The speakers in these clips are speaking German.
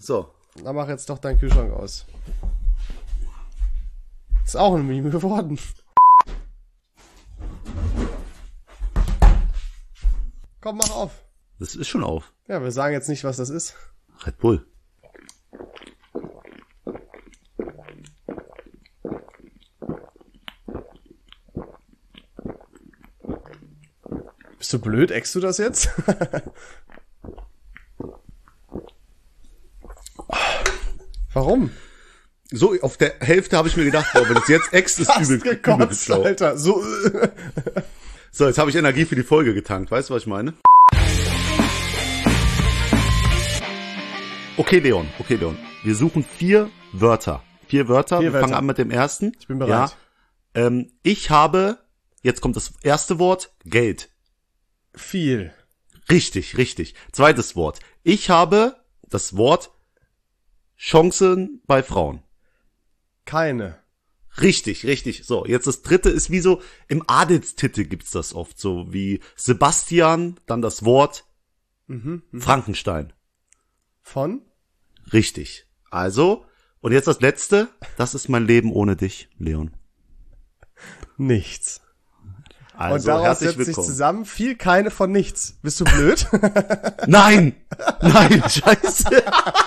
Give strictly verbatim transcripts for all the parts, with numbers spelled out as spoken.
So. Dann mach jetzt doch deinen Kühlschrank aus. Ist auch ein Meme geworden. Komm, mach auf. Das ist schon auf. Ja, wir sagen jetzt nicht, was das ist. Red Bull. Bist du blöd? Eckst du das jetzt? Warum? So, auf der Hälfte habe ich mir gedacht, boah, wenn es jetzt ex ist, übel, gekotzt, übel Alter. So. So, jetzt habe ich Energie für die Folge getankt. Weißt du, was ich meine? Okay, Leon. Okay, Leon. Wir suchen vier Wörter. Vier Wörter. Vier Wir Wörter. fangen an mit dem ersten. Ich bin bereit. Ja. Ähm, ich habe, jetzt kommt das erste Wort, Geld. Viel. Richtig, richtig. Zweites Wort. Ich habe das Wort Chancen bei Frauen. Keine. Richtig, richtig. So, jetzt das dritte ist wie so, im Adelstitel gibt's das oft, so wie Sebastian, dann das Wort Mhm. mhm. Frankenstein. Von? Richtig. Also, und jetzt das letzte, das ist mein Leben ohne dich, Leon. Nichts. Also, Und daraus herzlich setzt sich willkommen. zusammen viel keine von nichts. Bist du blöd? Nein! Nein, scheiße.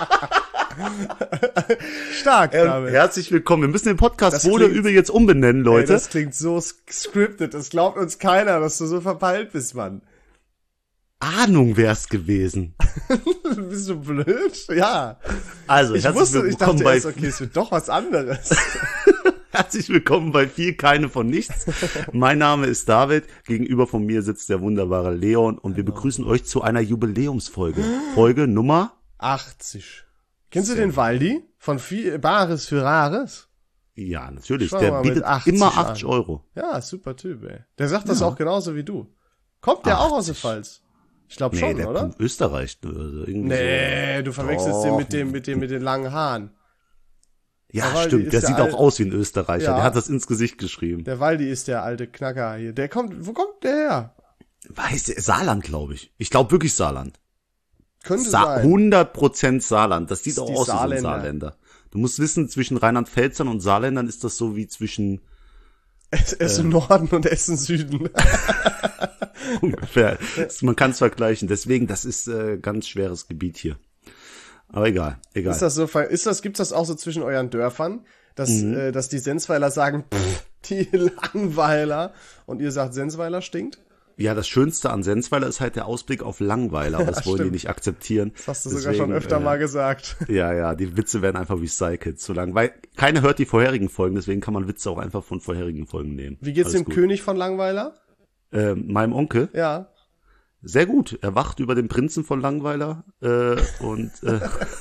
Stark, Ähm, David. herzlich willkommen. Wir müssen den Podcast Das wohl oder klingt- übel jetzt umbenennen, Ey, Leute. das klingt so scripted. Das glaubt uns keiner, dass du so verpeilt bist, Mann. Ahnung wär's gewesen. Bist du blöd? Ja. Also, Ich herzlich wusste, ich willkommen dachte bei erst, okay, es wird doch was anderes. Herzlich willkommen bei viel keine von nichts. Mein Name ist David. Gegenüber von mir sitzt der wunderbare Leon und wir begrüßen euch zu einer Jubiläumsfolge. Folge Nummer? achtzig. Kennst du den Waldi? Von viel Bares für Rares? Ja, natürlich. Schau Der mal, mit bietet achtzig immer an. achtzig Euro. Ja, super Typ, ey. Der sagt das auch genauso wie du. Kommt der auch aus der Pfalz? Ich glaube Nee, schon, der oder? kommt Österreich. Also irgendwie Nee, du verwechselst Doch. den mit dem, mit dem, mit den langen Haaren. so. Ja, Der Waldi stimmt. ist Der der sieht Al- auch aus wie ein Österreicher. Ja. Der hat das ins Gesicht geschrieben. Der Waldi ist der alte Knacker hier. Der kommt, wo kommt der her? Weiß der, Saarland, glaube ich. Ich glaube wirklich Saarland. Könnte Sa- sein. hundert Prozent Saarland. Das sieht Das auch die aus wie so ein Saarländer. Saarländer. Du musst wissen, zwischen Rheinland-Pfälzern und Saarländern ist das so wie zwischen Essen Norden und Essen Süden. ungefähr. Das- Man kann es vergleichen. Deswegen, das ist äh, ganz schweres Gebiet hier. Aber egal, egal. Ist das so, ver- ist das, gibt's das auch so zwischen euren Dörfern, dass, Mhm. äh, dass die Sensweiler sagen, pff, die Langweiler, und ihr sagt, Sensweiler stinkt? Ja, das Schönste an Sensweiler ist halt der Ausblick auf Langweiler, aber das wollen die Stimmt. nicht akzeptieren. Das hast du sogar Deswegen, schon öfter äh, mal gesagt. Ja, ja, die Witze werden einfach recycelt, so lang, weil keiner hört die vorherigen Folgen, deswegen kann man Witze auch einfach von vorherigen Folgen nehmen. Wie geht's Alles dem gut. König von Langweiler? Äh, meinem Onkel, Ja. sehr gut. Er wacht über den Prinzen von Langweiler äh, und äh,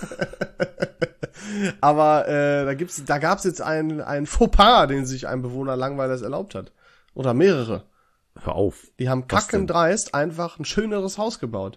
Aber äh, da gibt's, da gab's jetzt ein, ein Fauxpas, den sich ein Bewohner Langweilers erlaubt hat. Oder mehrere. hör auf. Die haben Was denn? kackendreist einfach ein schöneres Haus gebaut.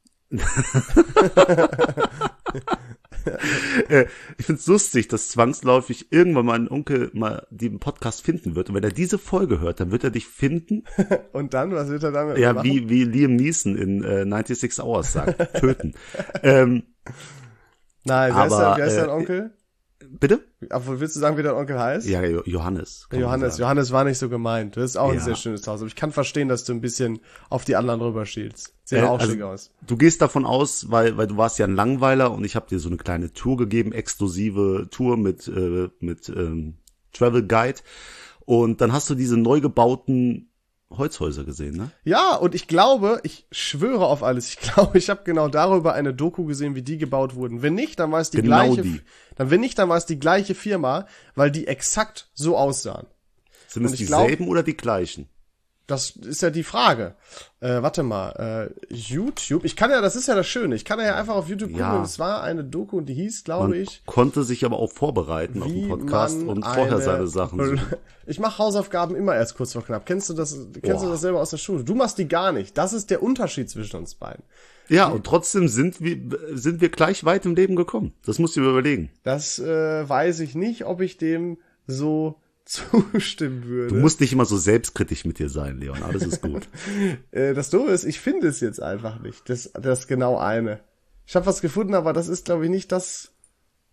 Äh, ich find's lustig, dass zwangsläufig irgendwann mein Onkel mal den Podcast finden wird. Und wenn er diese Folge hört, dann wird er dich finden. Und dann, was wird er damit Ja, machen? wie, wie Liam Neeson in äh, sechsundneunzig Hours sagt. Töten. ähm, Nein, wer ist, aber, der, wer ist dein äh, Onkel? bitte? Obwohl, willst du sagen, wie dein Onkel heißt? Ja, Jo- Johannes. kann man Johannes, sagen. Johannes war nicht so gemeint. Das ist auch ein Ja. sehr schönes Haus. Aber ich kann verstehen, dass du ein bisschen auf die anderen rüberschielst. Sehen Äh, auch also- schick aus. Du gehst davon aus, weil weil du warst ja ein Langweiler und ich habe dir so eine kleine Tour gegeben, exklusive Tour mit äh, mit ähm, Travel Guide und dann hast du diese neu gebauten Holzhäuser gesehen, ne? Ja, und ich glaube, ich schwöre auf alles, ich glaube, ich habe genau darüber eine Doku gesehen, wie die gebaut wurden. Wenn nicht, dann war es die Genau gleiche, die. dann wenn nicht, dann war es die gleiche Firma, weil die exakt so aussahen. Sind es Und ich glaub- dieselben oder die gleichen? Das ist ja die Frage. Äh, warte mal, äh, YouTube, ich kann ja, das ist ja das Schöne, ich kann ja einfach auf YouTube gucken Ja. und es war eine Doku und die hieß, glaube Man ich, konnte sich aber auch vorbereiten auf wie den Podcast man und vorher eine- seine Sachen suchen. Ich mache Hausaufgaben immer erst kurz vor knapp. Kennst du das, kennst du Boah. das selber aus der Schule? Du machst die gar nicht. Das ist der Unterschied zwischen uns beiden. Ja, und trotzdem sind wir sind wir gleich weit im Leben gekommen. Das musst du dir überlegen. Das äh, weiß ich nicht, ob ich dem so zustimmen würde. Du musst nicht immer so selbstkritisch mit dir sein, Leon. Alles ist gut. äh, das Doofe ist, ich finde es jetzt einfach nicht. Das, das genau eine. Ich habe was gefunden, aber das ist, glaube ich, nicht das,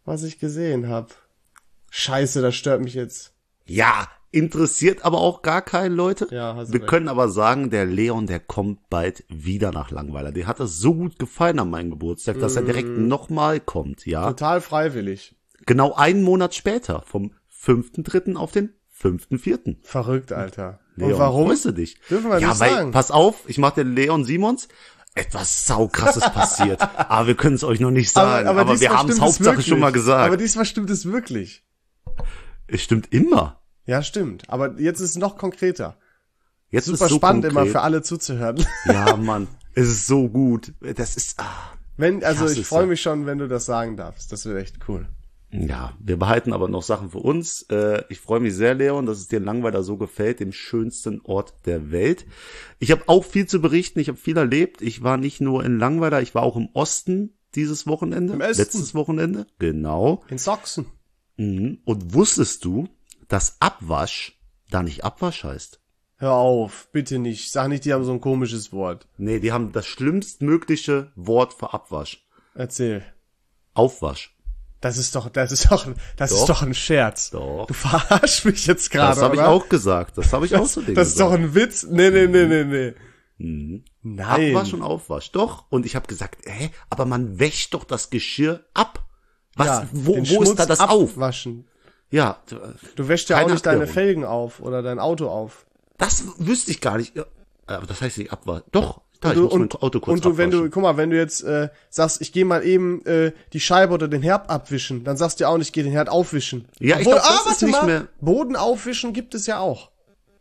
was ich gesehen habe. Scheiße, das stört mich jetzt. Ja, interessiert aber auch gar keinen, Leute. Ja, hast du Wir recht. können aber sagen, der Leon, der kommt bald wieder nach Langweiler. Der hat das so gut gefallen an meinem Geburtstag, dass er direkt nochmal kommt, ja. Total freiwillig. Genau einen Monat später, vom fünften dritten auf den fünften vierten Verrückt, Alter. Leon, Und warum? freust du dich? Dürfen wir ja, nicht weil, sagen. pass auf, ich mach den Leon Simons. Etwas saukrasses passiert. Aber wir können es euch noch nicht sagen. Aber, aber wir diesmal haben es stimmt Hauptsache wirklich. schon mal gesagt. Aber diesmal stimmt es wirklich. Es stimmt immer. Ja, stimmt. Aber jetzt ist es noch konkreter. Jetzt Super ist so spannend konkret. immer für alle zuzuhören. Ja, Mann. Es ist so gut. Das ist, ah. Wenn, also hasse ich es freue ja. mich schon, wenn du das sagen darfst. Das wird echt cool. Ja, wir behalten aber noch Sachen für uns. Äh, ich freue mich sehr, Leon, dass es dir in Langweiler so gefällt, dem schönsten Ort der Welt. Ich habe auch viel zu berichten, ich habe viel erlebt. Ich war nicht nur in Langweiler, ich war auch im Osten dieses Wochenende. Im Osten. Letztes Wochenende, genau. In Sachsen. Mhm. Und wusstest du, dass Abwasch da nicht Abwasch heißt? Hör auf, bitte nicht. Sag nicht, die haben so ein komisches Wort. Nee, die haben das schlimmstmögliche Wort für Abwasch. Erzähl. Aufwasch. Das ist doch, das ist doch, das Doch. ist doch ein Scherz. Doch. Du verarschst mich jetzt gerade, Das habe ich oder? auch gesagt. Das habe ich auch zu dir Das ist doch gesagt. ein Witz. Nee, nee, nee, nee, nee. Mhm. Nein. Abwasch und Aufwasch. Doch. Und ich habe gesagt, hä, aber man wäscht doch das Geschirr ab. Was, Ja, wo, den wo Schmutz ist da das auf? abwaschen. Ja, Du wäschst ja auch Keine nicht deine Erklärung. Felgen auf oder dein Auto auf. das wüsste ich gar nicht. Ja, aber das heißt nicht Abwasch. Doch, da, Und ich du, muss mein und, Auto kurz und du, wenn du, abwaschen. guck mal, wenn du jetzt äh, sagst, ich gehe mal eben äh, die Scheibe oder den Herd abwischen, dann sagst du ja auch nicht, ich gehe den Herd aufwischen. Ja, ich Obwohl, glaub, das ah, ist warte nicht mal, mehr- Boden aufwischen gibt es ja auch.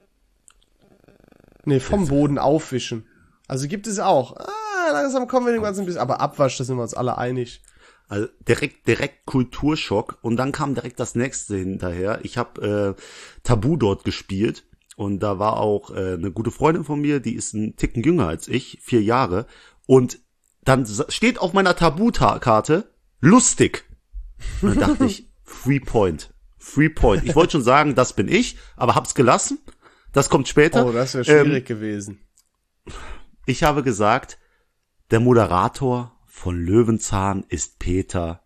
Nee, vom Boden aufwischen. Also gibt es auch. Ah, langsam kommen wir dem ganzen bisschen. Aber Abwasch, da sind wir uns alle einig. Also direkt, direkt Kulturschock. Und dann kam direkt das nächste hinterher. Ich habe äh, Tabu dort gespielt. Und da war auch äh, eine gute Freundin von mir, die ist ein Ticken jünger als ich, vier Jahre. Und dann sa- steht auf meiner Tabu-Karte lustig. Und dann dachte ich, Free Point. Free Point. Ich wollte schon sagen, das bin ich, aber hab's gelassen. Das kommt später. Oh, das wäre Ähm, schwierig gewesen. Ich habe gesagt, der Moderator von Löwenzahn ist Peter.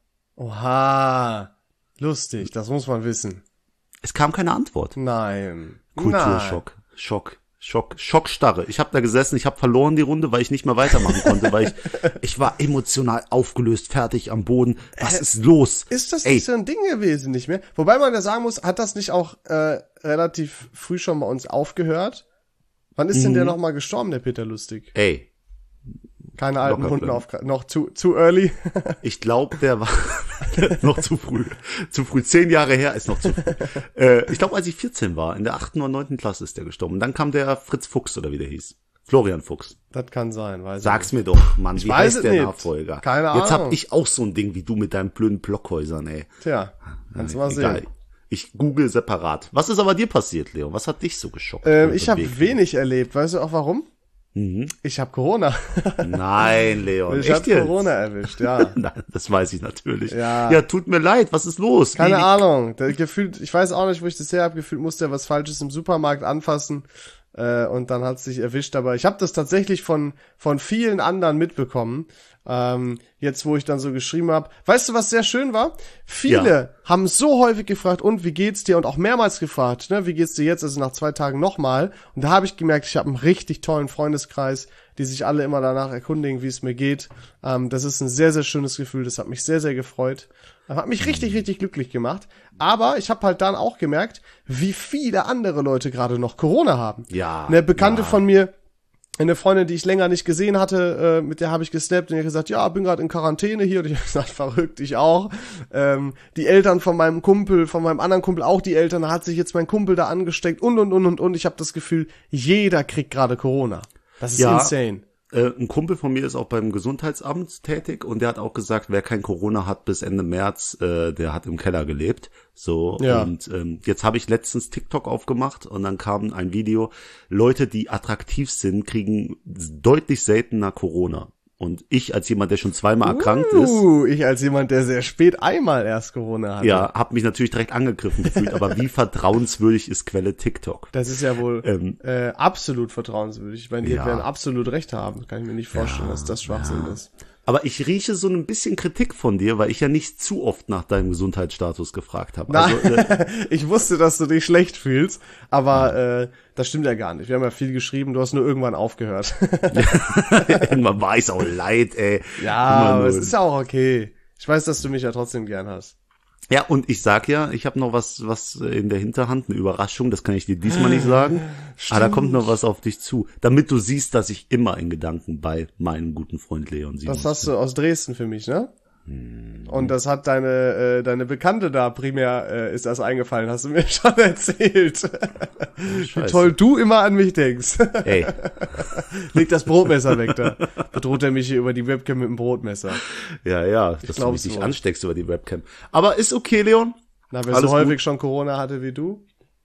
Oha. Lustig, das muss man wissen. Es kam keine Antwort. Nein. Kulturschock, Schock, Schock, Schockstarre. Ich habe da gesessen, ich habe verloren die Runde, weil ich nicht mehr weitermachen konnte, weil ich ich war emotional aufgelöst, fertig am Boden. Was ist los? Ist das Ey, nicht so ein Ding gewesen, nicht mehr? Wobei man ja sagen muss, hat das nicht auch äh, relativ früh schon bei uns aufgehört? Wann ist denn Mhm. der nochmal gestorben, der Peter Lustig? ey, Keine alten Locker Hunden bleiben. auf, noch zu, zu early. ich glaube, der war noch zu früh. Zu früh. Zehn Jahre her ist noch zu früh. äh, ich glaube, als ich vierzehn war, in der achten oder neunten Klasse ist der gestorben. Und dann kam der Fritz Fuchs oder wie der hieß. Florian Fuchs. Das kann sein, weiß Sag's ich mir doch, Mann. Wie weiß heißt es der nicht. Nachfolger? Keine Jetzt Ahnung. hab ich auch so ein Ding wie du mit deinen blöden Blockhäusern, ey. nicht. Tja, kannst du mal Egal. sehen. Ich google separat. Was ist aber dir passiert, Leo? Was hat dich so geschockt? Ähm, und ich habe bewegt? wenig erlebt. Weißt du auch warum? Mhm. Ich habe Corona. Nein, Leon. Ich echt habe jetzt? Corona erwischt, ja. Nein, das weiß ich natürlich. Ja. ja, tut mir leid. Was ist los? Keine Wie- Ahnung. Der, gefühlt, ich weiß auch nicht, wo ich das her habe. Gefühlt musste er was Falsches im Supermarkt anfassen. Äh, und dann hat es sich erwischt. Aber ich habe das tatsächlich von von vielen anderen mitbekommen. Ähm, jetzt, wo ich dann so geschrieben habe. Weißt du, was sehr schön war? Viele Ja. haben so häufig gefragt, und wie geht's dir? Und auch mehrmals gefragt, ne, wie geht's dir jetzt? Also nach zwei Tagen nochmal. Und da habe ich gemerkt, ich habe einen richtig tollen Freundeskreis, die sich alle immer danach erkundigen, wie es mir geht. Ähm, das ist ein sehr, sehr schönes Gefühl. Das hat mich sehr, sehr gefreut. Das hat mich richtig, richtig glücklich gemacht. Aber ich habe halt dann auch gemerkt, wie viele andere Leute gerade noch Corona haben. Ja, Eine Bekannte ja. von mir, eine Freundin, die ich länger nicht gesehen hatte, äh, mit der habe ich gesnappt und die hat gesagt, ja, bin gerade in Quarantäne hier. Und ich habe gesagt, verrückt, ich auch. Ähm, die Eltern von meinem Kumpel, von meinem anderen Kumpel, auch die Eltern, da hat sich jetzt mein Kumpel da angesteckt und, und, und, und, und. Ich habe das Gefühl, jeder kriegt gerade Corona. Das ist Ja. insane. Äh, ein Kumpel von mir ist auch beim Gesundheitsamt tätig und der hat auch gesagt, wer kein Corona hat bis Ende März, äh, der hat im Keller gelebt. So, Ja. und ähm, jetzt habe ich letztens TikTok aufgemacht und dann kam ein Video, Leute, die attraktiv sind, kriegen deutlich seltener Corona. Und ich als jemand, der schon zweimal erkrankt ist, Uh, ich als jemand, der sehr spät einmal erst Corona hatte. ja, habe mich natürlich direkt angegriffen gefühlt, aber wie vertrauenswürdig ist Quelle TikTok? Das ist ja wohl Ähm, äh, absolut vertrauenswürdig. Ich meine, die ja. werden absolut recht haben. Kann ich mir nicht vorstellen, dass das Schwachsinn ist. Aber ich rieche so ein bisschen Kritik von dir, weil ich ja nicht zu oft nach deinem Gesundheitsstatus gefragt habe. Nein, Also, äh, ich wusste, dass du dich schlecht fühlst, aber äh, das stimmt ja gar nicht. Wir haben ja viel geschrieben, du hast nur irgendwann aufgehört. irgendwann war ich's auch leid, ey. Ja, aber es ist ja auch okay. Ich weiß, dass du mich ja trotzdem gern hast. Ja, und ich sag ja, ich habe noch was was in der Hinterhand, eine Überraschung, das kann ich dir diesmal nicht sagen. Stimmt. Aber da kommt noch was auf dich zu, damit du siehst, dass ich immer in Gedanken bei meinem guten Freund Leon Simons Das hast du aus Dresden für mich, ne? Hm. Und das hat deine äh, deine Bekannte da primär äh, ist das eingefallen, hast du mir schon erzählt. Wie toll du immer an mich denkst. Ey. Leg das Brotmesser weg da. Bedroht er mich hier über die Webcam mit dem Brotmesser. Ja, ja, dass du mich glaub's nicht wohl. ansteckst über die Webcam. Aber ist okay, Leon. Na, wer Alles so häufig gut. schon Corona hatte wie du?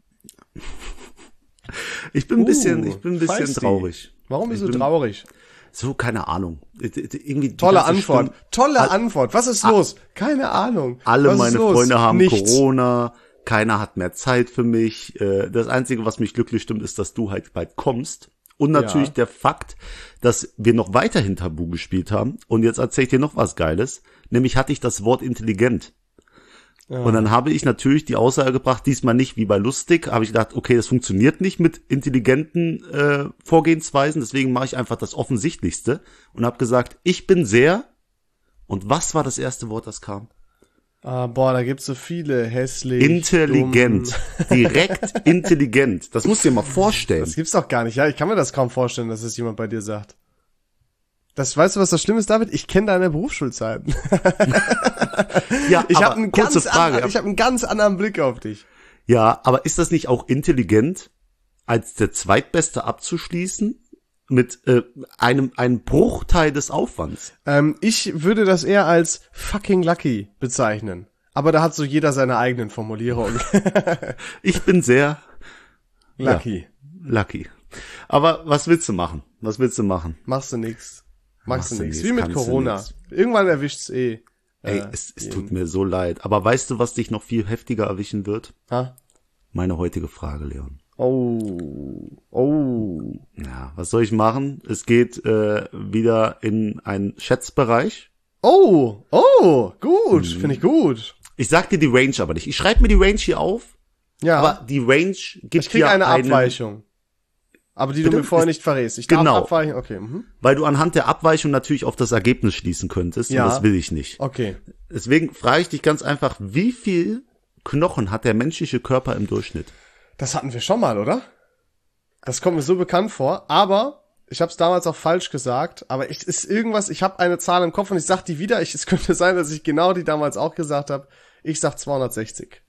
Ich bin ein Uh, bisschen, ich bin ein bisschen feisty. traurig. Warum bist Ich du bin- traurig? So, keine Ahnung. Irgendwie die Tolle ganze Antwort. Stunde- Tolle All- Antwort. Was ist los? Keine Ahnung. Alle Was ist meine los? Freunde haben Nichts. Corona. Keiner hat mehr Zeit für mich. Äh, Das Einzige, was mich glücklich stimmt, ist, dass du halt bald kommst. Und natürlich Ja. der Fakt, dass wir noch weiterhin Tabu gespielt haben. Und jetzt erzähle ich dir noch was Geiles. Nämlich hatte ich das Wort intelligent. Ja. Und dann habe ich natürlich die Aussage gebracht, diesmal nicht wie bei lustig, habe ich gedacht, okay, das funktioniert nicht mit intelligenten äh, Vorgehensweisen, deswegen mache ich einfach das Offensichtlichste und habe gesagt, ich bin sehr, und was war das erste Wort, das kam? Ah, boah, da gibt's so viele hässlich. Intelligent. Dumm. Direkt intelligent. Das musst du dir mal vorstellen. Das gibt's doch gar nicht. Ja, ich kann mir das kaum vorstellen, dass es jemand bei dir sagt. Das, weißt du, was das Schlimme ist, David? Ich kenne deine Berufsschulzeiten. Ja, Ich aber habe einen, kurze ganz Frage. an- ich hab einen ganz anderen Blick auf dich. Ja, aber ist das nicht auch intelligent, als der Zweitbeste abzuschließen mit äh, einem einem Bruchteil des Aufwands? Ähm, ich würde das eher als fucking lucky bezeichnen. Aber da hat so jeder seine eigenen Formulierungen. Ich bin sehr Lucky. lucky. Aber was willst du machen? Was willst du machen? Machst du nix. Machst Machst du du nix. nix, Wie mit kannst du Corona. nix. Irgendwann erwischt's eh. Ey, äh, es, es jeden. tut mir so leid. Aber weißt du, was dich noch viel heftiger erwischen wird? Ha? Meine heutige Frage, Leon. Oh. Oh. Ja, was soll ich machen? Es geht äh, wieder in einen Schätzbereich. Oh. Oh. Gut. Mhm. Finde ich gut. Ich sag dir die Range aber nicht. Ich schreibe mir die Range hier auf, Ja. aber die Range gibt ich krieg dir eine einen, Abweichung. Aber die Bitte? du mir vorher Ist- nicht verrätst. Ich darf Genau. abweichen. Okay. Mhm. weil du anhand der Abweichung natürlich auf das Ergebnis schließen könntest. Ja. Und das will ich nicht. Okay. Deswegen frage ich dich ganz einfach, wie viel Knochen hat der menschliche Körper im Durchschnitt? Das hatten wir schon mal, oder? Das kommt mir so bekannt vor. Aber ich habe es damals auch falsch gesagt. Aber es ist irgendwas. Ich habe eine Zahl im Kopf und ich sag die wieder. Ich, es könnte sein, dass ich genau die damals auch gesagt habe. Ich sag zweihundertsechzig.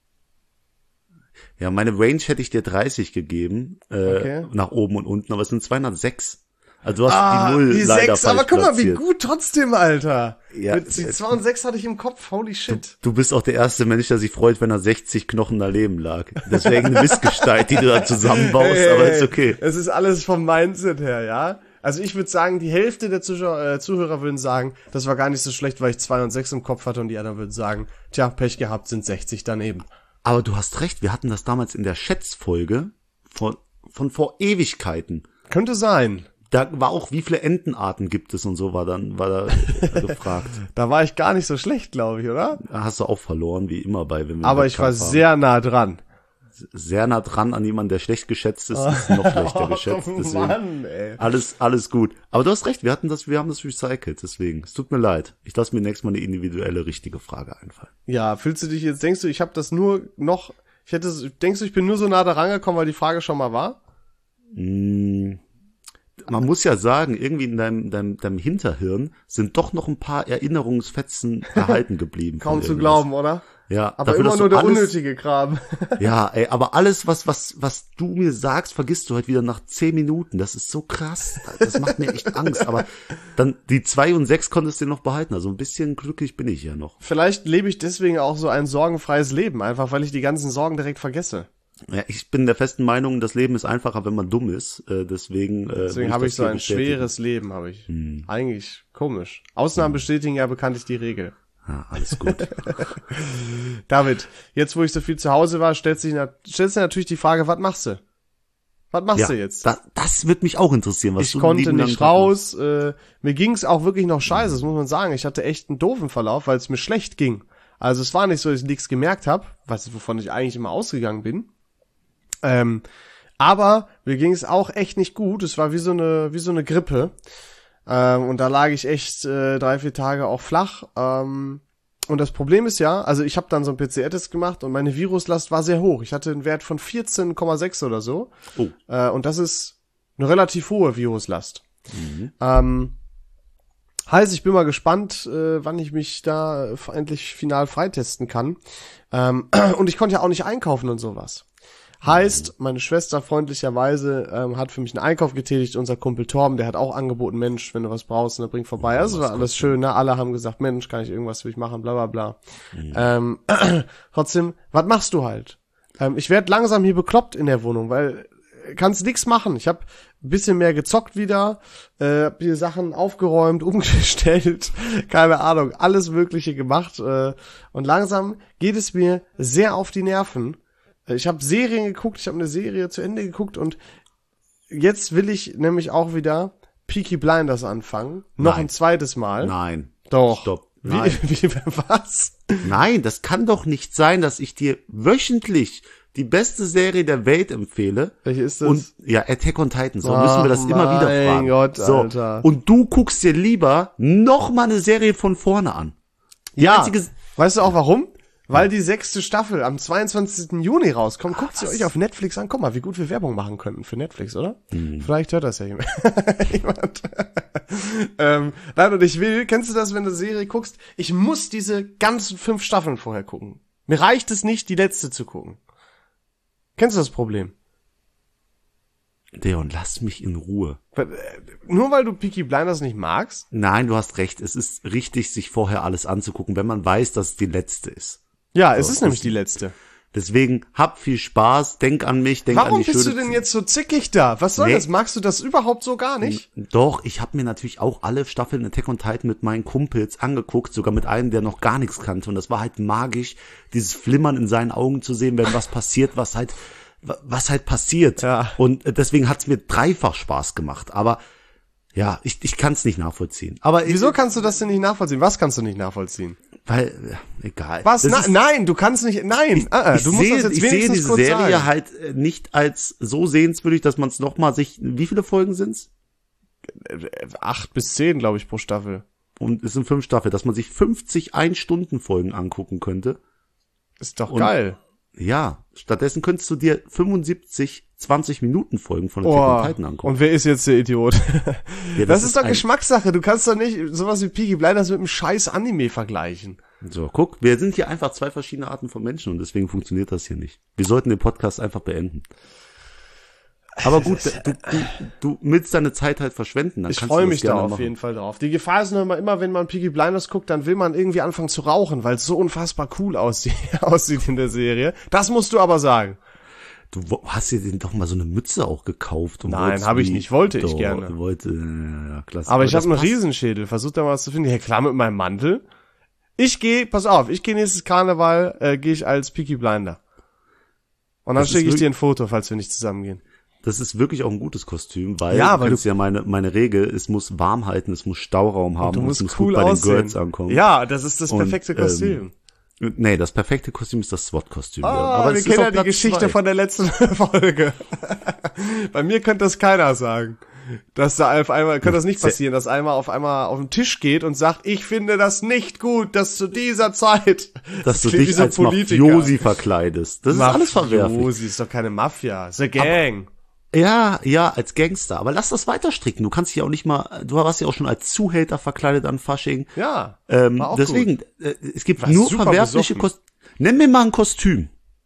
Ja, meine Range hätte ich dir dreißig gegeben, äh, Okay. nach oben und unten, aber es sind zweihundertsechs. Also du hast die Null die leider sechs, falsch aber guck mal, wie platziert. gut trotzdem, Alter. Ja, Mit die es- zwei und sechs hatte ich im Kopf, holy shit. Du bist auch der erste Mensch, der sich freut, wenn er sechzig Knochen daneben lag. Deswegen eine Missgestalt, die du da zusammenbaust, Hey, aber hey, ist okay. Es ist alles vom Mindset her, ja. Also ich würde sagen, die Hälfte der Zuschauer, äh, Zuhörer würden sagen, das war gar nicht so schlecht, weil ich zwei und sechs im Kopf hatte und die anderen würden sagen, tja, Pech gehabt, sind sechzig daneben. Aber du hast recht, wir hatten das damals in der Schätzfolge von, von vor Ewigkeiten. Könnte sein. Da war auch, wie viele Entenarten gibt es und so, war dann, war da äh, gefragt. Da war ich gar nicht so schlecht, glaube ich, oder? Da hast du auch verloren, wie immer bei, wenn wir Aber einen ich war Wettkampf haben. sehr nah dran. sehr nah dran an jemanden, der schlecht geschätzt ist, ist noch schlechter geschätzt. Oh, Deswegen Mann, ey. alles, alles gut. Aber du hast recht, wir hatten das, wir haben das recycelt. Deswegen, es tut mir leid. Ich lasse mir nächstes Mal eine individuelle, richtige Frage einfallen. Ja, fühlst du dich jetzt, denkst du, ich habe das nur noch, ich hätte, denkst du, ich bin nur so nah da rangekommen, weil die Frage schon mal war? Mm, Man muss ja sagen, irgendwie in deinem, deinem, deinem Hinterhirn sind doch noch ein paar Erinnerungsfetzen erhalten geblieben. Kaum von zu irgendwas. glauben, oder? Ja, Aber dafür, immer dass nur du der alles, unnötige Kram. Ja, ey, aber alles, was, was, was du mir sagst, vergisst du halt wieder nach zehn Minuten. Das ist so krass. Das macht mir echt Angst. Aber dann, die zwei und sechs konntest du noch behalten. Also ein bisschen glücklich bin ich ja noch. Vielleicht lebe ich deswegen auch so ein sorgenfreies Leben, einfach weil ich die ganzen Sorgen direkt vergesse. Ja, ich bin der festen Meinung, das Leben ist einfacher, wenn man dumm ist. Äh, deswegen, äh, Deswegen habe ich so ein schweres Leben, habe ich. Hm. Eigentlich komisch. Ausnahmen bestätigen ja bekanntlich die Regel. Ja, alles gut. David, jetzt wo ich so viel zu Hause war, stellt sich, na- stellt sich natürlich die Frage, was machst du? Was machst ja, du jetzt? Das, das wird mich auch interessieren. Was ich du konnte nicht raus. Äh, mir ging's auch wirklich noch scheiße, das muss man sagen. Ich hatte echt einen doofen Verlauf, weil es mir schlecht ging. Also es war nicht so, dass ich nichts gemerkt habe, was wovon ich eigentlich immer ausgegangen bin. Ähm, aber mir ging's auch echt nicht gut. Es war wie so eine wie so eine Grippe. Ähm, und da lag ich echt äh, drei, vier Tage auch flach. Ähm, und das Problem ist ja, also ich habe dann so einen P C R-Test gemacht und meine Viruslast war sehr hoch. Ich hatte einen Wert von vierzehn Komma sechs oder so. Oh. Äh, und das ist eine relativ hohe Viruslast. Mhm. Ähm, heißt, ich bin mal gespannt, äh, wann ich mich da endlich final freitesten kann. Ähm, und ich konnte ja auch nicht einkaufen und sowas. Heißt, meine Schwester freundlicherweise ähm, hat für mich einen Einkauf getätigt. Unser Kumpel Torben, der hat auch angeboten, Mensch, wenn du was brauchst, dann bring vorbei. Also war alles schön, ne? Alle haben gesagt, Mensch, kann ich irgendwas für dich machen, bla bla bla. Mhm. Ähm, trotzdem, was machst du halt? Ähm, ich werd langsam hier bekloppt in der Wohnung, weil kannst nix machen. Ich habe ein bisschen mehr gezockt wieder, äh, hab die Sachen aufgeräumt, umgestellt, keine Ahnung, alles Mögliche gemacht. Äh, und langsam geht es mir sehr auf die Nerven. Ich habe Serien geguckt, ich habe eine Serie zu Ende geguckt und jetzt will ich nämlich auch wieder Peaky Blinders anfangen. Noch Nein. ein zweites Mal. Nein. Doch. Stopp. Wie, Nein. wie, was? Nein, das kann doch nicht sein, dass ich dir wöchentlich die beste Serie der Welt empfehle. Welche ist das? Und ja, Attack on Titan. So Ach, müssen wir das immer wieder mein fragen. Gott, so. Alter. Und du guckst dir lieber noch mal eine Serie von vorne an. Die Ja. einzige, Weißt du auch warum? Weil die sechste Staffel am zweiundzwanzigsten Juni rauskommt. Guckt sie euch auf Netflix an. Guck mal, wie gut wir Werbung machen könnten für Netflix, oder? Mhm. Vielleicht hört das ja jemand. jemand. ähm, nein, und ich will, kennst du das, wenn du eine Serie guckst? Ich muss diese ganzen fünf Staffeln vorher gucken. Mir reicht es nicht, die letzte zu gucken. Kennst du das Problem? Leon, lass mich in Ruhe. Nur weil du Peaky Blinders nicht magst? Nein, du hast recht. Es ist richtig, sich vorher alles anzugucken, wenn man weiß, dass es die letzte ist. Ja, es So, ist nämlich das- die letzte. Deswegen hab viel Spaß, denk an mich, denk Warum an die bist schöne du denn jetzt so zickig da? Was soll Nee. das? Magst du das überhaupt so gar nicht? Doch, ich habe mir natürlich auch alle Staffeln Attack on Titan mit meinen Kumpels angeguckt, sogar mit einem, der noch gar nichts kannte. Und das war halt magisch, dieses Flimmern in seinen Augen zu sehen, wenn was passiert, was halt, was halt passiert. Ja. Und deswegen hat's mir dreifach Spaß gemacht. Aber ja, ich, ich kann es nicht nachvollziehen. Aber Wieso kannst du das denn nicht nachvollziehen? Was kannst du nicht nachvollziehen? Weil, ja, egal. Was? Das Na, ist- nein, du kannst nicht. Nein, Ich, ah, ah, ich du musst sehe, das jetzt ich sehe wenigstens diese kurz Serie sagen. halt äh, nicht als so sehenswürdig, dass man es nochmal sich, wie viele Folgen sind's? Acht bis zehn, glaube ich, pro Staffel. Und es sind fünf Staffeln, dass man sich fünfzig Ein-Stunden-Folgen angucken könnte. Ist doch Und- geil. Ja, stattdessen könntest du dir fünfundsiebzig zwanzig-Minuten-Folgen von Attack on Titan angucken. Und wer ist jetzt der Idiot? Ja, das, ist doch ein- Geschmackssache. Du kannst doch nicht sowas wie Peaky Blinders mit einem scheiß Anime vergleichen. So, guck, wir sind hier einfach zwei verschiedene Arten von Menschen und deswegen funktioniert das hier nicht. Wir sollten den Podcast einfach beenden. Aber gut, du, du, du willst deine Zeit halt verschwenden. Dann Ich kannst freue du das mich da gerne auf machen. jeden Fall drauf. Die Gefahr ist nur immer, immer, wenn man Peaky Blinders guckt, dann will man irgendwie anfangen zu rauchen, weil es so unfassbar cool aussieht, aussieht in der Serie. Das musst du aber sagen. Du wo- hast dir denn doch mal so eine Mütze auch gekauft. Und Nein, wolltest habe ich die- nicht, wollte ich doch, gerne. Wollte, ja, ja, klasse. Aber ich das habe einen passt. Riesenschädel. Versuch da mal was zu finden. Ja klar, mit meinem Mantel. Ich gehe, pass auf, ich gehe nächstes Karneval, äh, gehe ich als Peaky Blinder. Und dann Das ist schicke ich wirklich- dir ein Foto, falls wir nicht zusammengehen. Das ist wirklich auch ein gutes Kostüm, weil Ja, du weil kennst ja meine meine Regel, es muss warm halten, es muss Stauraum haben, Du und musst es muss cool gut bei aussehen. den Girls ankommen. Ja, das ist das Und, perfekte Kostüm. Ähm, nee, das perfekte Kostüm ist das SWAT-Kostüm. Ah, aber wir es ist kennen auch ja die Platz Geschichte zwei. von der letzten Folge. Bei mir könnte das keiner sagen. Dass da auf einmal, könnte das nicht passieren, dass einmal auf einmal auf den Tisch geht und sagt, ich finde das nicht gut, dass zu dieser Zeit, dass du klingt wie dich so ein als Politiker. Mafiosi verkleidest. Das ist alles verwerflich. Mafiosi ist doch keine Mafia, ist eine Gang. Ja, ja, als Gangster. Aber lass das weiter stricken. Du kannst dich ja auch nicht mal, du warst ja auch schon als Zuhälter verkleidet an Fasching. Ja, Ähm, war auch deswegen, äh, es gibt War nur super verwerfliche besoffen. Kostüme. Nenn mir mal ein Kostüm.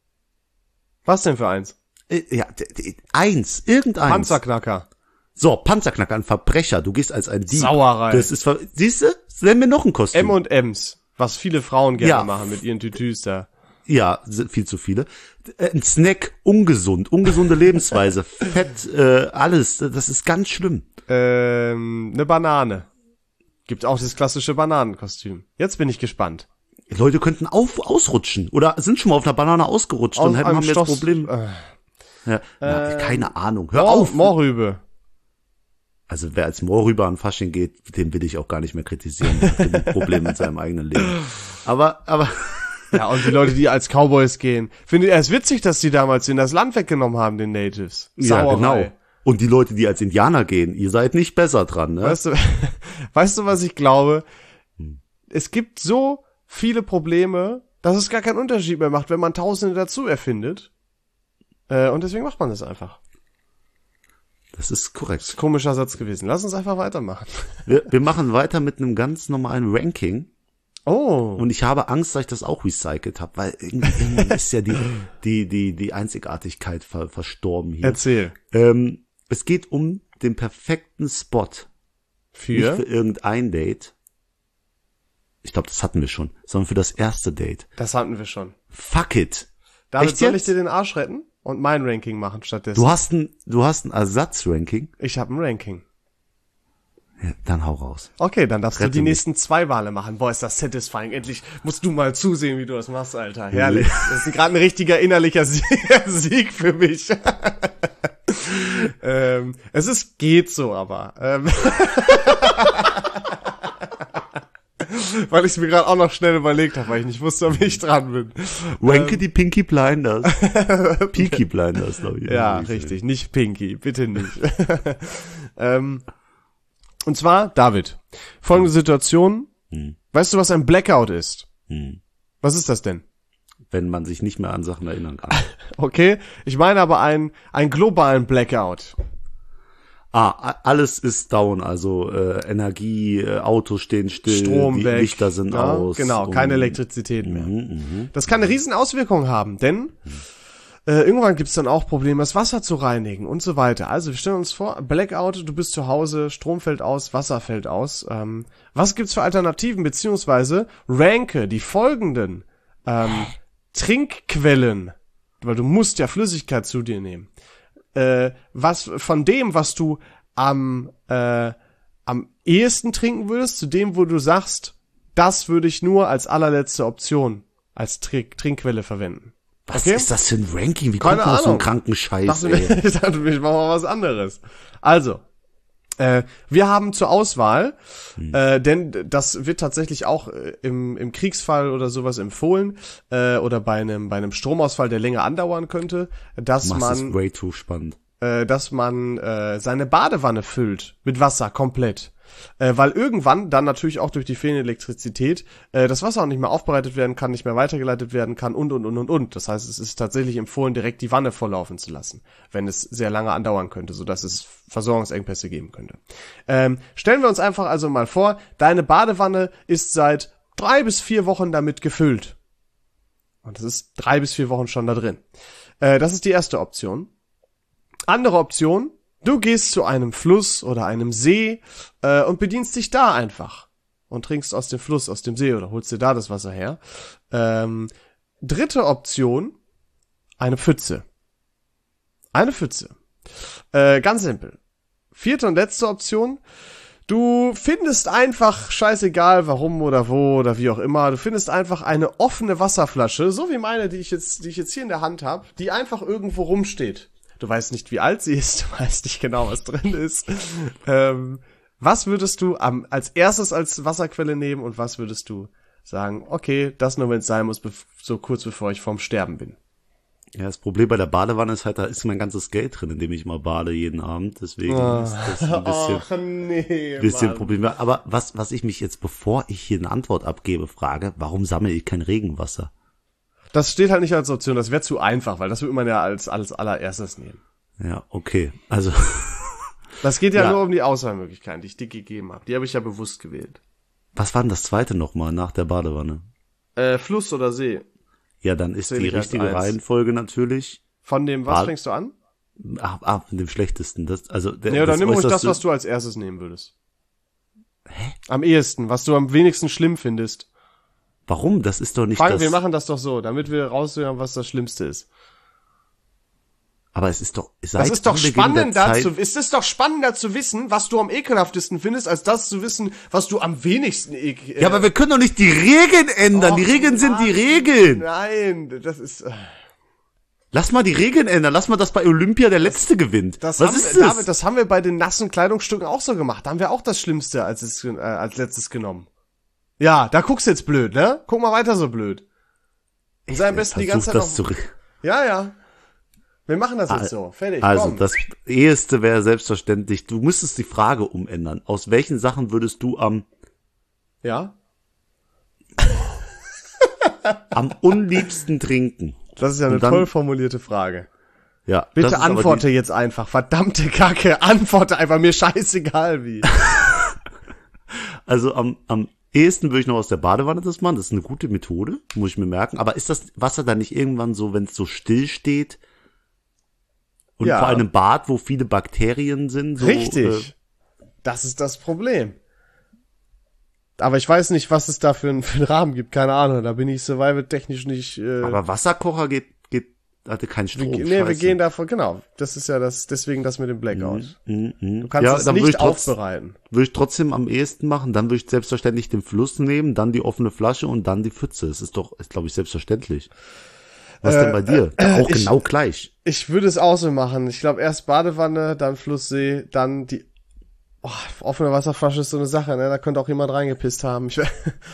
Was denn für eins? Äh, ja, d- d- eins, irgendeins. Panzerknacker. So, Panzerknacker, ein Verbrecher. Du gehst als ein Dieb. Sauerei. Das ist, ver- siehst du? Nenn mir noch ein Kostüm. M und M's. Was viele Frauen gerne Ja. machen mit ihren Tütüs da. Ja, s- viel zu viele. Äh, Ein Snack, ungesund, ungesunde Lebensweise, Fett, äh, alles. Das ist ganz schlimm. Ähm, eine Banane. Gibt auch das klassische Bananenkostüm. Jetzt bin ich gespannt. Leute könnten auf, ausrutschen oder sind schon mal auf einer Banane ausgerutscht und Aus haben einem haben jetzt Stoß- Problem. Äh. Ja, na, Ähm, keine Ahnung. Hör Moor, auf. Moorrübe. Also wer als Moorrüber an Fasching geht, den will ich auch gar nicht mehr kritisieren. Der hat genug Probleme mit seinem eigenen Leben. Aber, aber, Ja, und die Leute, die als Cowboys gehen. Findet ihr es witzig, dass die damals in das Land weggenommen haben, den Natives? ja, Sauerei. genau. Und die Leute, die als Indianer gehen, ihr seid nicht besser dran, ne? Weißt du, weißt du, was ich glaube? Es gibt so viele Probleme, dass es gar keinen Unterschied mehr macht, wenn man Tausende dazu erfindet. Äh, und deswegen macht man das einfach. Das ist korrekt. Komischer Satz gewesen. Lass uns einfach weitermachen. Wir, wir machen weiter mit einem ganz normalen Ranking. Oh. Und ich habe Angst, dass ich das auch recycelt habe, weil irgendwie, irgendwie ist ja die, die, die, die Einzigartigkeit ver, verstorben hier. Erzähl. Ähm, es geht um den perfekten Spot. Für? Nicht für irgendein Date. Ich glaube, das hatten wir schon, sondern für das erste Date. Das hatten wir schon. Fuck it. Damit Echt soll jetzt? ich dir den Arsch retten und mein Ranking machen stattdessen. Du hast ein, du hast ein Ersatzranking. Ich habe ein Ranking. Ja, dann hau raus. Okay, dann darfst Rette du die mich. nächsten zwei Wale machen. Boah, ist das satisfying. Endlich musst du mal zusehen, wie du das machst, Alter. Herrlich. Das ist gerade ein richtiger innerlicher Sieg für mich. ähm, es ist, geht so, aber. Ähm, weil ich es mir gerade auch noch schnell überlegt habe, weil ich nicht wusste, ob ich dran bin. Ranke ähm. die Pinky Blinders. Peaky Blinders, glaube ich. Ja, richtig. Nicht Pinky. Bitte nicht. ähm, und zwar, David. Folgende Situation. Hm. Weißt du, was ein Blackout ist? Hm. Was ist das denn? Wenn man sich nicht mehr an Sachen erinnern kann. Okay, ich meine aber einen, einen globalen Blackout. Ah, a- alles ist down, also äh, Energie, äh, Autos stehen still, Strom die weg. Lichter sind Ja, aus. genau, und- keine Elektrizität mehr. Mhm, mhm. Das kann eine riesen Auswirkung haben, denn äh, irgendwann gibt's dann auch Probleme, das Wasser zu reinigen und so weiter. Also wir stellen uns vor, Blackout, du bist zu Hause, Strom fällt aus, Wasser fällt aus. Ähm, was gibt's für Alternativen, beziehungsweise ranke die folgenden ähm, Trinkquellen, weil du musst ja Flüssigkeit zu dir nehmen. Äh, was von dem, was du am äh, am ehesten trinken würdest, zu dem, wo du sagst, das würde ich nur als allerletzte Option als Trink- Trinkquelle verwenden. Was Okay? ist das für ein Ranking? Wie Keine kommt man auf so einen Ahnung. kranken Scheiß, Dachte ey? mir, ich dachte mir, ich mach mal was anderes. Also, äh, wir haben zur Auswahl, Hm. äh, denn das wird tatsächlich auch äh, im, im Kriegsfall oder sowas empfohlen, äh, oder bei einem, bei einem Stromausfall, der länger andauern könnte, dass Das ist man, way too spannend. äh, dass man äh, seine Badewanne füllt mit Wasser komplett. Äh, weil irgendwann dann natürlich auch durch die fehlende Elektrizität äh, das Wasser auch nicht mehr aufbereitet werden kann, nicht mehr weitergeleitet werden kann und, und, und, und, und. Das heißt, es ist tatsächlich empfohlen, direkt die Wanne volllaufen zu lassen, wenn es sehr lange andauern könnte, sodass es Versorgungsengpässe geben könnte. Ähm, stellen wir uns einfach also mal vor, deine Badewanne ist seit drei bis vier Wochen damit gefüllt. Und es ist drei bis vier Wochen schon da drin. Äh, das ist die erste Option. Andere Option, du gehst zu einem Fluss oder einem See äh, und bedienst dich da einfach und trinkst aus dem Fluss, aus dem See oder holst dir da das Wasser her. Ähm, dritte Option, eine Pfütze. Eine Pfütze. Äh, ganz simpel. Vierte und letzte Option, du findest einfach, scheißegal warum oder wo oder wie auch immer, du findest einfach eine offene Wasserflasche, so wie meine, die ich jetzt, die ich jetzt hier in der Hand habe, die einfach irgendwo rumsteht. Du weißt nicht, wie alt sie ist, du weißt nicht genau, was drin ist. Ähm, was würdest du am, als erstes als Wasserquelle nehmen und was würdest du sagen, okay, das nur, wenn es sein muss, bev- so kurz bevor ich vorm Sterben bin? Ja, das Problem bei der Badewanne ist halt, da ist mein ganzes Geld drin, indem ich mal bade jeden Abend. Deswegen Oh. ist das ein bisschen, Ach nee, bisschen Mann. Problem. Aber was, was ich mich jetzt, bevor ich hier eine Antwort abgebe, frage, warum sammle ich kein Regenwasser? Das steht halt nicht als Option, das wäre zu einfach, weil das würde man ja als, als allererstes nehmen. Ja, okay. Also, Das geht ja, Ja. nur um die Auswahlmöglichkeiten, die ich dir gegeben habe. Die habe ich ja bewusst gewählt. was war denn das zweite nochmal nach der Badewanne? Äh, Fluss oder See? Ja, dann ist Zähl die ich als richtige eins. Reihenfolge natürlich. Von dem, was Bad- fängst du an? Ach, ach, mit dem schlechtesten. Das, also, der, Ja, dann nimm ruhig das, Äußerste- was du als erstes nehmen würdest. Hä? Am ehesten, was du am wenigsten schlimm findest. Warum? Das ist doch nicht Fang, das. wir machen das doch so, damit wir raushören, was das Schlimmste ist. Aber es ist doch, Das seit ist doch Anbeginn spannender der Zeit- zu, ist es doch spannender zu wissen, was du am ekelhaftesten findest, als das zu wissen, was du am wenigsten ekel. Ja, aber wir können doch nicht die Regeln ändern. Och, die Regeln sind die Mann. Regeln. Nein, das ist. äh, Lass mal die Regeln ändern. Lass mal, dass bei Olympia der Letzte gewinnt. Das Was haben, ist wir- das? David, das haben wir bei den nassen Kleidungsstücken auch so gemacht. Da haben wir auch das Schlimmste als, es, äh, als letztes genommen. Ja, da guckst du jetzt blöd, ne? Guck mal weiter so blöd. Und sei am besten die ganze Zeit Versuch das noch, zurück. Ja, ja. Wir machen das Ah, jetzt so. Fertig, Also, komm. das Eheste wäre selbstverständlich, du müsstest die Frage umändern. Aus welchen Sachen würdest du am, Ja? am unliebsten trinken? Das ist ja eine Und dann- toll formulierte Frage. Ja. das Bitte ist aber antworte jetzt einfach. Verdammte Kacke, antworte einfach. Mir scheißegal wie. Die, also am, am ehesten würde ich noch aus der Badewanne das machen. Das ist eine gute Methode, muss ich mir merken. Aber ist das Wasser dann nicht irgendwann so, wenn es so still steht? Und Ja. vor allem im Bad, wo viele Bakterien sind? So, Richtig. Das ist das Problem. Aber ich weiß nicht, was es da für einen, für einen Rahmen gibt. Keine Ahnung. Da bin ich survival-technisch nicht... Äh, Äh, aber Wasserkocher geht, geht, hatte keinen Strom. wir, nee, wir Scheiße. gehen davon... Genau. Das ist ja das... Deswegen das mit dem Blackout. Mm, mm. Du kannst Ja, es dann würde nicht ich trotz- aufbereiten. Würde ich trotzdem am ehesten machen, dann würde ich selbstverständlich den Fluss nehmen, dann die offene Flasche und dann die Pfütze. Das ist doch, ist glaube ich selbstverständlich. Was Äh, denn bei dir? äh, auch ich- genau gleich. Ich würde es auch so machen. Ich glaube, erst Badewanne, dann Flusssee, dann die... Oh, offene Wasserflasche ist so eine Sache, ne? Da könnte auch jemand reingepisst haben. Ich,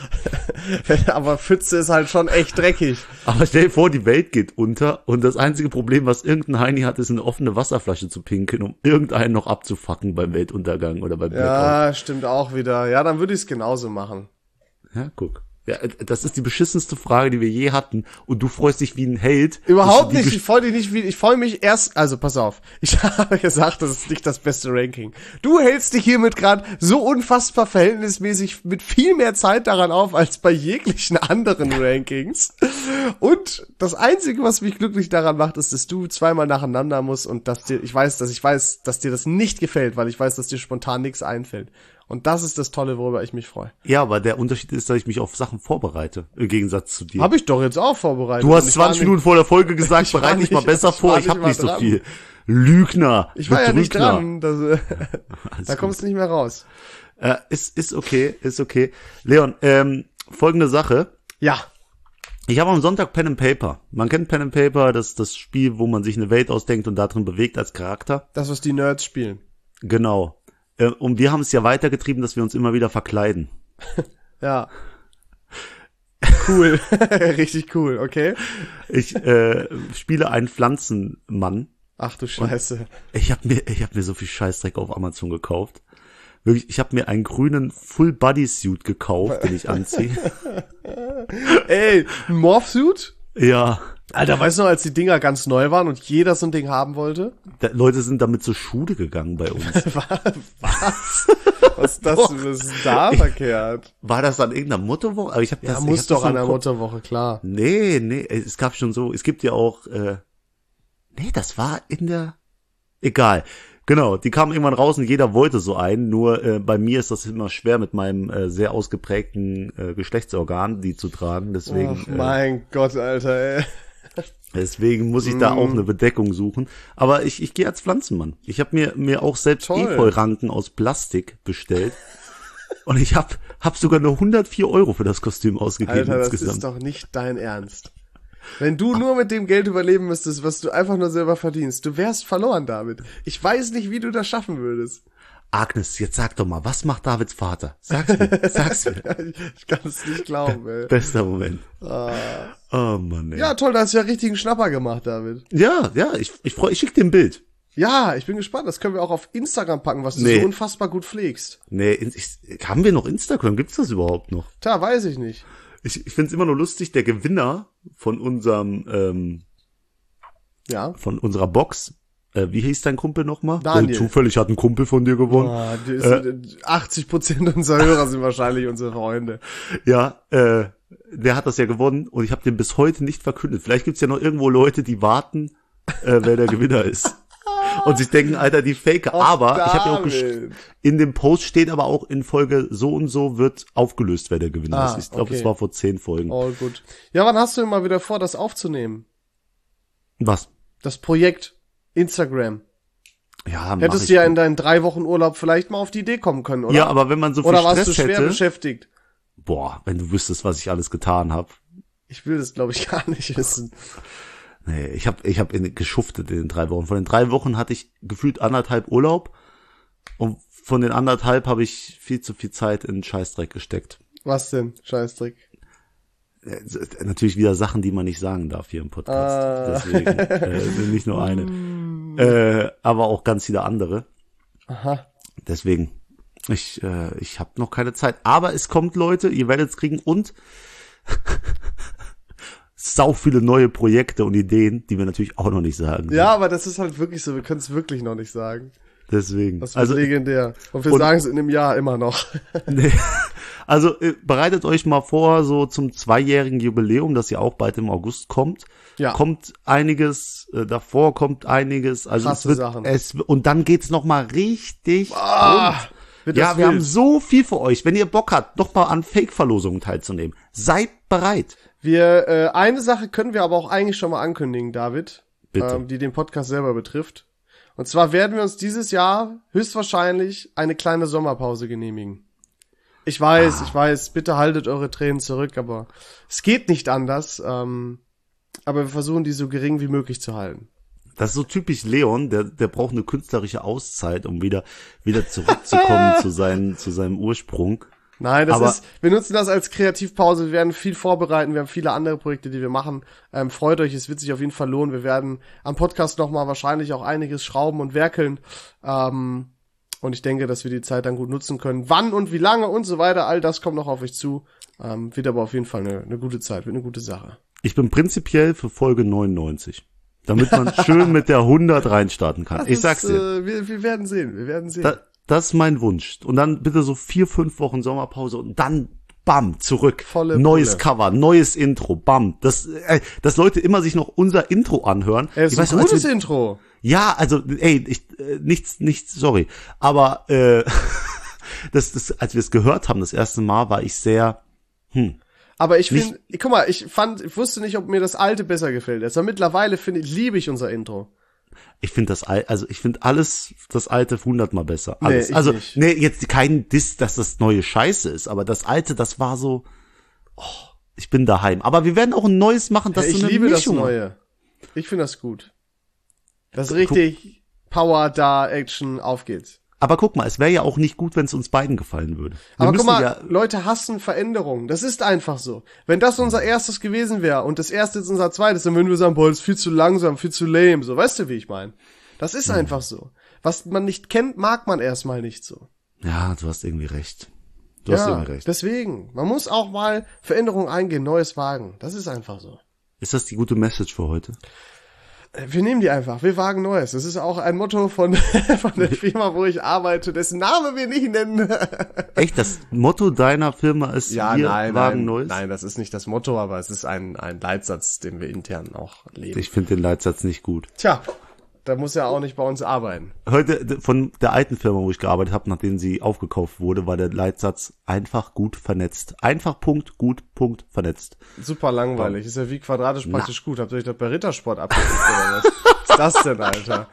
aber Pfütze ist halt schon echt dreckig. Aber stell dir vor, die Welt geht unter und das einzige Problem, was irgendein Heini hat, ist eine offene Wasserflasche zu pinkeln, um irgendeinen noch abzufacken beim Weltuntergang oder beim Blackout. Ja, stimmt auch wieder. Ja, dann würde ich es genauso machen. Ja, guck. Ja, das ist die beschissenste Frage, die wir je hatten. Und du freust dich wie ein Held. Überhaupt dass du die nicht. Ich freue dich nicht wie, ich freue mich erst, also pass auf. Ich habe gesagt, das ist nicht das beste Ranking. Du hältst dich hiermit gerade so unfassbar verhältnismäßig mit viel mehr Zeit daran auf, als bei jeglichen anderen Rankings. Und das Einzige, was mich glücklich daran macht, ist, dass du zweimal nacheinander musst und dass dir, ich weiß, dass ich weiß, dass dir das nicht gefällt, weil ich weiß, dass dir spontan nichts einfällt. Und das ist das Tolle, worüber ich mich freue. Ja, aber der Unterschied ist, dass ich mich auf Sachen vorbereite, im Gegensatz zu dir. Habe ich doch jetzt auch vorbereitet. Du hast Und ich war zwanzig nicht- Minuten vor der Folge gesagt, Ich war bereite dich nicht- mal besser ich vor, war ich habe nicht mal nicht so dran. viel. Lügner. Ich war ja nicht Betrügner. dran. Das, äh, Alles da gut. kommst du nicht mehr raus. Äh, ist, ist okay, ist okay. Leon, ähm, folgende Sache. Ja. Ich habe am Sonntag Pen and Paper. Man kennt Pen and Paper, das ist das Spiel, wo man sich eine Welt ausdenkt und da drin bewegt als Charakter. Das, was die Nerds spielen. Genau. Äh, und wir haben es ja weitergetrieben, dass wir uns immer wieder verkleiden. Ja. Cool. Richtig cool, okay. Ich äh, spiele einen Pflanzenmann. Ach du Scheiße. Ich habe mir, ich habe mir so viel Scheißdreck auf Amazon gekauft. Wirklich, ich habe mir einen grünen Full Body Suit gekauft, den ich anziehe. Ey, ein Morphsuit? Ja, Alter, weißt du noch, als die Dinger ganz neu waren und jeder so ein Ding haben wollte? da, Leute sind damit zur Schule gegangen bei uns. Was? Was ist das, was ist denn da verkehrt? War das an irgendeiner Mutterwoche? Aber ich habe Ja, das. ich muss hab das doch so an im der Kopf. Mutterwoche, klar. Nee, nee, es gab schon so, es gibt ja auch, äh, nee, das war in der, egal. Genau, die kamen irgendwann raus und jeder wollte so einen, nur äh, bei mir ist das immer schwer mit meinem äh, sehr ausgeprägten äh, Geschlechtsorgan, die zu tragen, deswegen Ach mein Gott, Alter, ey. äh, deswegen muss ich da auch eine Bedeckung suchen. Aber ich, ich gehe als Pflanzenmann. Ich habe mir mir auch selbst Toll. Efeu-Ranken aus Plastik bestellt und ich habe hab sogar nur hundertvier Euro für das Kostüm ausgegeben Alter, das insgesamt. ist doch nicht dein Ernst. Wenn du nur mit dem Geld überleben müsstest, was du einfach nur selber verdienst, du wärst verloren damit. Ich weiß nicht, wie du das schaffen würdest. Agnes, jetzt sag doch mal, was macht Davids Vater? Sag's mir, sag's mir. Ich kann es nicht glauben, ey. Bester Moment. Oh Mann, ey. Ja, toll, da hast du ja richtigen Schnapper gemacht, David. Ja, ja, ich, ich freu, ich schick dir ein Bild. Ja, ich bin gespannt. Das können wir auch auf Instagram packen, was du Nee. so unfassbar gut pflegst. Nee, in- ich, haben wir noch Instagram? Gibt's das überhaupt noch? Tja, weiß ich nicht. Ich, ich find's immer nur lustig, der Gewinner von unserem, ähm, Ja. von unserer Box, äh, wie hieß dein Kumpel nochmal? Daniel. Äh, zufällig hat ein Kumpel von dir gewonnen. Ah, die ist, achtzig Prozent unserer Hörer sind wahrscheinlich unsere Freunde. Ja, äh, der hat das ja gewonnen und ich habe den bis heute nicht verkündet. Vielleicht gibt's ja noch irgendwo Leute, die warten, äh, wer der Gewinner ist. Und sich denken, Alter, die Fake. Aber ich habe ja auch gesch- David. in dem Post steht aber auch in Folge so und so wird aufgelöst, wer der Gewinner Ah, ist. Ich glaube, okay. es war vor zehn Folgen. Oh, gut. Ja, wann hast du denn mal wieder vor, das aufzunehmen? Was? Das Projekt Instagram. Ja, mach Hättest ich. du ja in deinen drei Wochen Urlaub vielleicht mal auf die Idee kommen können, oder? Ja, aber wenn man so viel Oder warst Stress du schwer hätte, beschäftigt? boah, wenn du wüsstest, was ich alles getan habe. Ich will das, glaube ich, gar nicht wissen. Nee, ich habe ich hab geschuftet in den drei Wochen. Von den drei Wochen hatte ich gefühlt anderthalb Urlaub und von den anderthalb habe ich viel zu viel Zeit in Scheißdreck gesteckt. Was denn? Scheißdreck? Äh, natürlich wieder Sachen, die man nicht sagen darf hier im Podcast. Ah. Deswegen äh, nicht nur eine. äh, aber auch ganz viele andere. Aha. Deswegen, ich, äh, ich habe noch keine Zeit. Aber es kommt, Leute, ihr werdet es kriegen und sau viele neue Projekte und Ideen, die wir natürlich auch noch nicht sagen. Ja, aber das ist halt wirklich so, wir können es wirklich noch nicht sagen. Deswegen. Das ist also legendär. Und wir sagen es in einem Jahr immer noch. Nee. Also äh, bereitet euch mal vor, so zum zweijährigen Jubiläum, das ja auch bald im August kommt. Ja. Kommt einiges, äh, davor kommt einiges. Also krasse es wird, Sachen. Es, und dann geht's noch mal richtig ah, rund. Ja, wir haben so viel für euch. Wenn ihr Bock habt, noch mal an Fake-Verlosungen teilzunehmen, seid bereit. Wir, äh, eine Sache können wir aber auch eigentlich schon mal ankündigen, David. Bitte. Ähm, die den Podcast selber betrifft. Und zwar werden wir uns dieses Jahr höchstwahrscheinlich eine kleine Sommerpause genehmigen. Ich weiß, ah. ich weiß, bitte haltet eure Tränen zurück, aber es geht nicht anders. Ähm, aber wir versuchen, die so gering wie möglich zu halten. Das ist so typisch Leon, der der braucht eine künstlerische Auszeit, um wieder wieder zurückzukommen zu seinen zu seinem Ursprung. Nein, das aber ist, wir nutzen das als Kreativpause, wir werden viel vorbereiten, wir haben viele andere Projekte, die wir machen. Ähm, freut euch, es wird sich auf jeden Fall lohnen. Wir werden am Podcast nochmal wahrscheinlich auch einiges schrauben und werkeln. Ähm, und ich denke, dass wir die Zeit dann gut nutzen können. Wann und wie lange und so weiter, all das kommt noch auf euch zu. Ähm, wird aber auf jeden Fall eine, eine gute Zeit, wird eine gute Sache. Ich bin prinzipiell für Folge neunundneunzig. Damit man schön mit der hundert reinstarten kann. Das ich sag's ist, dir. Äh, wir, wir werden sehen, wir werden sehen. Da, Das ist mein Wunsch. Und dann bitte so vier, fünf Wochen Sommerpause und dann bam, zurück. Volle neues Pulle. Cover, neues Intro, bam. Das, äh, dass Leute immer sich noch unser Intro anhören. Ey, das ist ich ein weiß, gutes wir, Intro. Ja, also, ey, ich, äh, nichts, nichts, sorry. Aber, äh, das, das, als wir es gehört haben, das erste Mal, war ich sehr, hm. Aber ich finde, guck mal, ich fand, ich wusste nicht, ob mir das alte besser gefällt. Also mittlerweile finde ich, liebe ich unser Intro. Ich finde das, also ich finde alles, das alte hundertmal besser. Alles. Nee, ich also, nicht. nee, jetzt kein Diss, dass das neue Scheiße ist, aber das alte, das war so, oh, ich bin daheim. Aber wir werden auch ein neues machen, das ja, so eine eine liebe Mischung. das Neue. Ich finde das gut. Das ist richtig Power da, Action, auf geht's. Aber guck mal, es wäre ja auch nicht gut, wenn es uns beiden gefallen würde. Wir Aber guck mal, ja Leute hassen Veränderungen. Das ist einfach so. Wenn das unser erstes gewesen wäre und das erste ist unser zweites, dann würden wir sagen, boah, das ist viel zu langsam, viel zu lame. So, weißt du, wie ich meine? Das ist einfach so. Was man nicht kennt, mag man erstmal nicht so. Ja, du hast irgendwie recht. Du ja, hast irgendwie recht. Deswegen, man muss auch mal Veränderungen eingehen, Neues wagen. Das ist einfach so. Ist das die gute Message für heute? Wir nehmen die einfach. Wir wagen Neues. Das ist auch ein Motto von, von der Firma, wo ich arbeite, dessen Name wir nicht nennen. Echt? Das Motto deiner Firma ist, ja, wir nein, wagen nein, Neues? Nein, das ist nicht das Motto, aber es ist ein, ein Leitsatz, den wir intern auch leben. Ich finde den Leitsatz nicht gut. Tja, da muss er auch nicht bei uns arbeiten. Heute von der alten Firma, wo ich gearbeitet habe, nachdem sie aufgekauft wurde, war der Leitsatz einfach gut vernetzt. Einfach Punkt, gut, Punkt, vernetzt. Super langweilig. Ist ja wie quadratisch praktisch Na. gut. Habt ihr euch das bei Rittersport abgeguckt oder was? Was ist das denn, Alter?